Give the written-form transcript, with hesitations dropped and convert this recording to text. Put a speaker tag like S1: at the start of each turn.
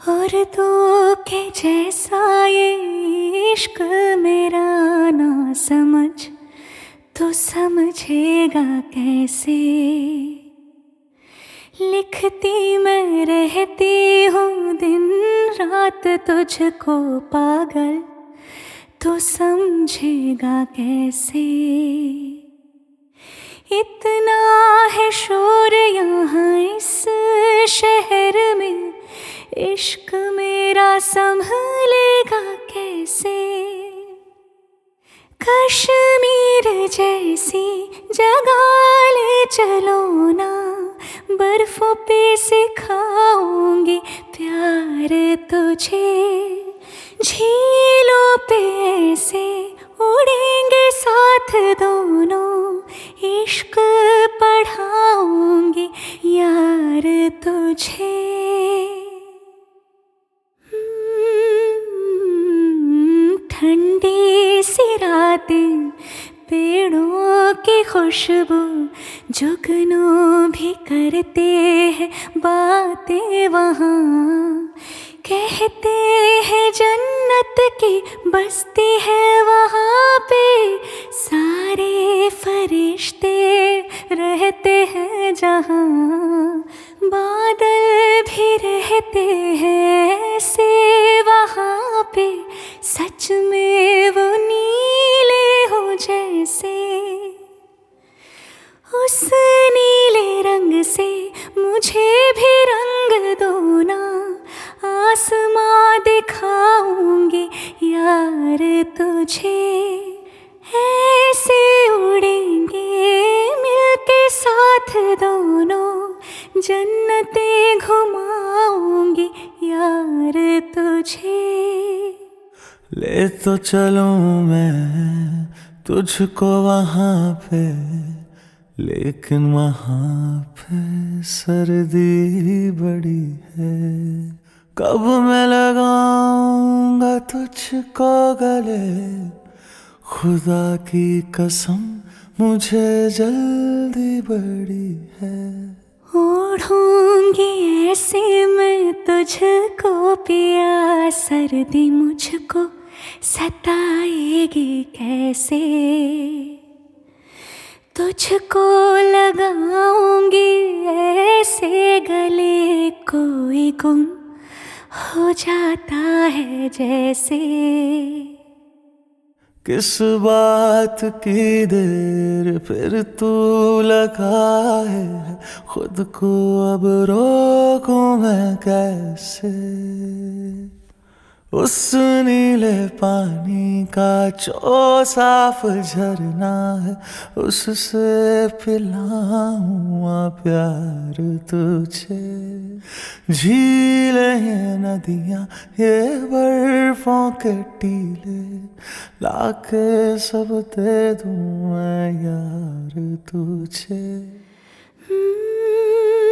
S1: और तो के जैसा ये इश्क मेरा ना समझ तो समझेगा कैसे। लिखती मैं रहती हूँ दिन रात तुझको पागल तो समझेगा कैसे। इतना है शोर यहाँ इस शहर में, इश्क मेरा संभलेगा कैसे। कश्मीर जैसी जगह ले चलो ना, बर्फों पे सिखाऊंगी प्यार तुझे। झीलों पे ऐसे उड़ेंगे साथ दोनों, इश्क पढ़ाऊंगी यार तुझे। ठंडी सी रातें, पेड़ों की खुशबू, जुगनू भी करते हैं बातें वहाँ। कहते हैं जन्नत की बस्ती है वहाँ पे, सारे फरिश्ते रहते हैं जहाँ। बादल भी रहते हैं ऐसे वहाँ पे, सच में वो नीले हो जैसे। उस नीले रंग से मुझे भी रंग दो ना, आसमां दिखाऊंगी यार तुझे। ऐसे उड़ेंगे मिलके साथ दोनों, जन्नतें घुमाऊंगी यार तुझे।
S2: ले तो चलूं मैं तुझको वहाँ पे, लेकिन वहाँ पे सर्दी बड़ी है। कब मैं लगाऊंगा तुझको गले, खुदा की कसम मुझे जल्दी बड़ी है।
S1: ओढ़ूंगी ऐसे मैं तुझको पिया, सर्दी मुझको सताएगी कैसे। तुझको लगाऊंगी ऐसे गले, कोई गुम हो जाता है जैसे।
S2: किस बात की देर फिर तू लगाए है, खुद को अब रोकूं मैं कैसे। उस नीले पानी का जो साफ झरना है, उससे पिलाऊं प्यार तुझे। झीलें ये नदियाँ ये बर्फों के टीले, लाके सब दे दूं मैं यार तुझे।